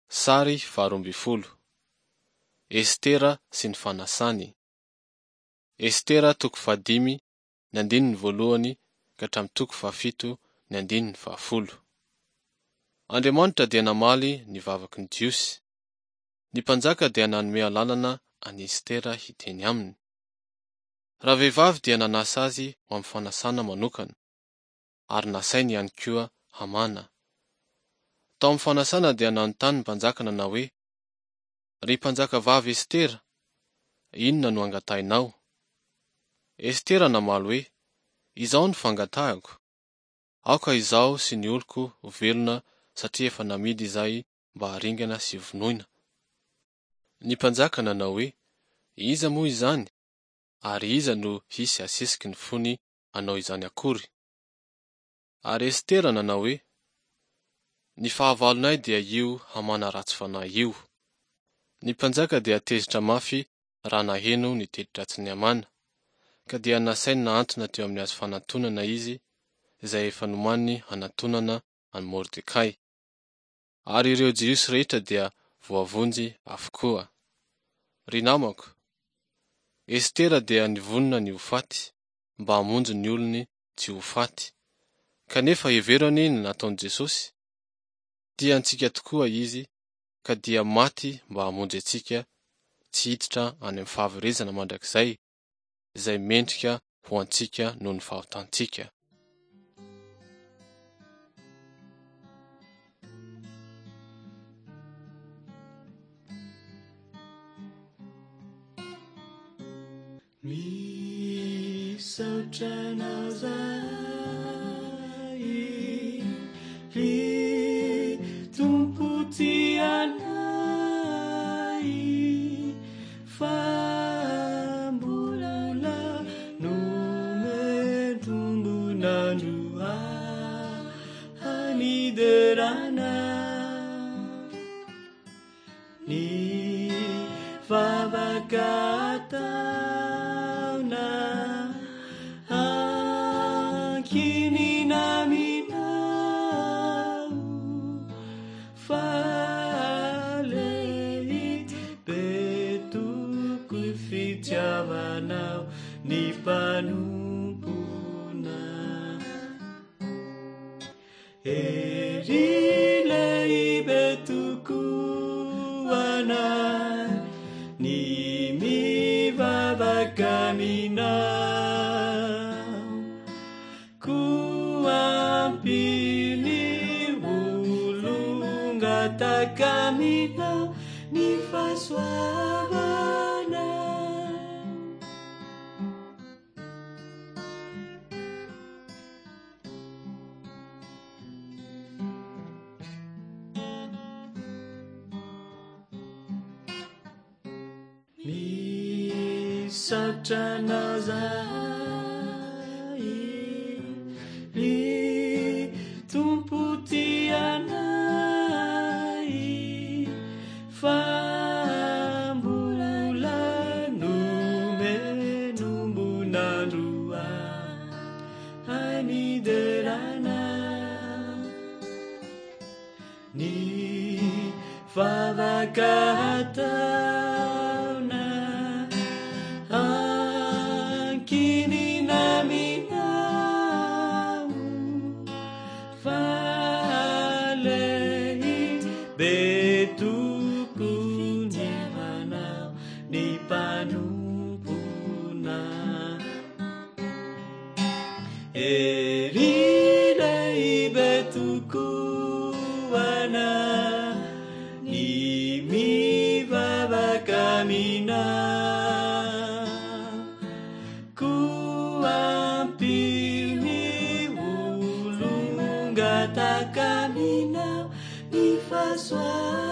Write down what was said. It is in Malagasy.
Sary 12. Estera sy ny fanasany. Estera 5 ny andininy voalohany ka hatramin'ny 7 ny andininy 10. Andriamanitra dia namaly ny vavaky ny Jiosy. Ny mpanjaka dia nanome lalana any Estera hiteny aminy. Raha vehivavy dia nanasa azy ho amin'ny fanasana manokana, ary nasainy ihany koa Hamana. Tao amin'ny fanasana dia nanontany ny mpanjaka nanao hoe, ry mpanjaka vavy Estera, inona no angatahinao? Estera namaly hoe, izao ny fangatahako. Aoka izaho sy ny oloko ho velona satria efa namidy izahay mba haringana sy vonoina. Ny mpanjaka nanao hoe, iza moa izany? Ary iza no hisy asesiky ny fony hanao izany akory? Ary Estera nanao hoe, ny fahavalonay dia io Hamana ratsy fanahy io. Ny mpanjaka dia tezitra mafy raha naheno ny teti-dratsin'ny Hamana, ka dia nasainy nahantona teo amin'ny hazo fanantonana izy, izay efa nomaniny hanantonana an'i Mordekay. Ary ireo Jiosy rehetra dia voavonjy avokoa. Ry namako, Estera dia nivonona ny ho faty, mba hamonjy ny olony tsy ho faty. Kanefa heverony ny nataon'i Jesosy. Tiantsika tokoa izy, ka dia maty mba hamonjy antsika, tsy hiditra any amin'ny fahaverezana mandrakizay, izay mendrika ho antsika noho ny fahotantsika. Misaotra anao zahay, Tompo ty anay, fa mbola nomentombonandro haniderana ny vavaka ataona ankinina minao, fa lehibe tokoa fitiavanao ny mpanompona. Ery lehibe tokoa anay ny mivavaka aminao, koa ampiny olongataka aminao ny fahasoavana. Misaotra anao zahay, Tompo ty anay, fa mbola nomenombonandro haniderana ny vavaka ataona ankinina minao, fa lehibe tokoa manao ny mpanompona. Ery lehibe tokoa anay ny mivavaka aminao, koa ampiny olongataka aminao ny fahasoavana.